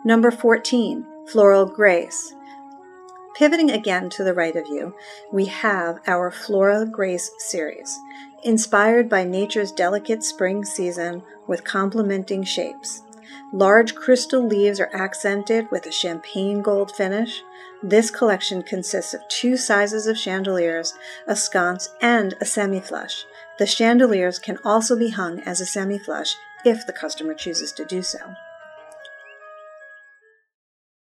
Number 14, Floral Grace. Pivoting again to the right of you, we have our Floral Grace series, inspired by nature's delicate spring season with complementing shapes. Large crystal leaves are accented with a champagne gold finish. This collection consists of 2 sizes of chandeliers, a sconce, and a semi-flush. The chandeliers can also be hung as a semi-flush if the customer chooses to do so.